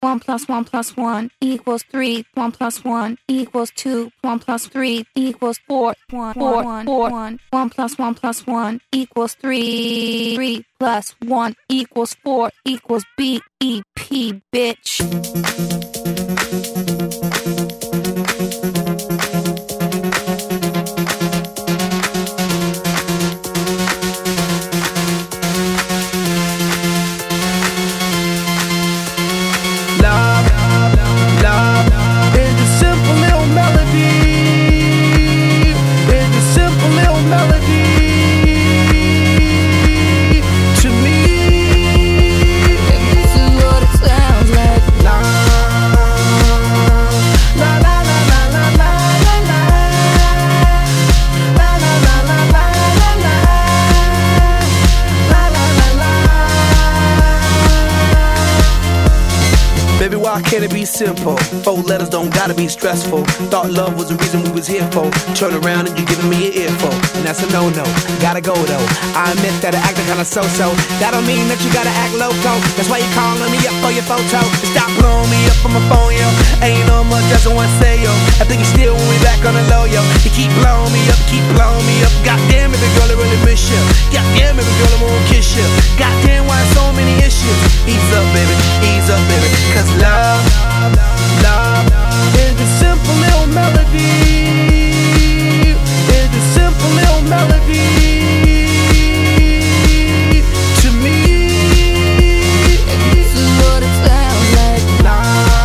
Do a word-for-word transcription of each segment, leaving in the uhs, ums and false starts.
one plus one plus one equals three. One plus one equals two. One plus three equals four. One, four, one, four, one. One plus one plus one equals three. Three plus one equals four equals B E P, bitch. Baby, why can't it be simple? Four letters don't gotta be stressful. Thought love was the reason we was here for. Turn around and you giving me an earful, and that's a no-no. Gotta go though. I admit that I acted kinda so-so. That don't mean that you gotta act loco. That's why you calling me up for your photo. Stop blowing me up on my phone, yo. Ain't no much else I wanna say, yo. I think you still want me back on the low, yo. You keep blowing me up, keep blowing me up. Goddamn, baby girl, I really miss you. Goddamn, baby girl, I wanna kiss you. Goddamn, why so many issues? Ease up, baby, ease up, baby. Cause love, love is a simple little melody. It's a simple little melody to me. And this is what it sounds like. La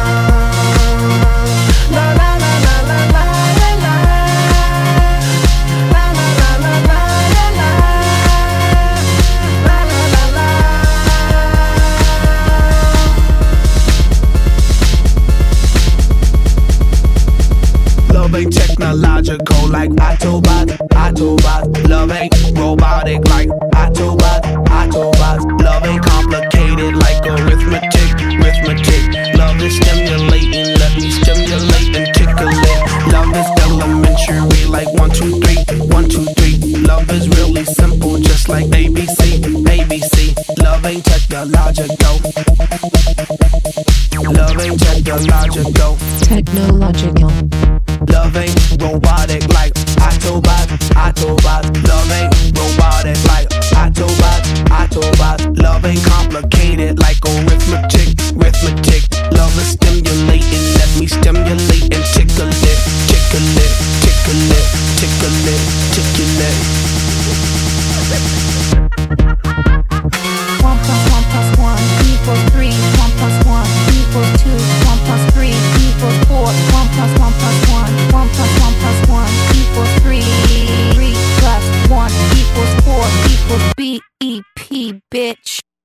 la la la la la la la la la la la la la la la la. Love ain't technological like Autobot, Autobot. Love ain't robotic like Autobot, Autobot. Love ain't complicated like arithmetic, arithmetic. Love is stimulating, let me stimulate and tickle it. Love is elementary like one, two, three, one, two, three. Love is really simple, just like A B C, A B C. Love ain't technological. Love ain't technological. Technological. Love ain't robotic like Autobot, Autobot. Love ain't robotic like Autobot, Autobot. Love ain't complicated like arithmetic, arithmetic. Love is stimulating, let me stimulate and tickle it, tickle it, tickle it, tickle it, tickle it. One plus one plus one equals three. One plus one equals two. One plus three equals four. One plus one plus one. One plus one plus one equals three. Three plus one equals four equals B E P, bitch.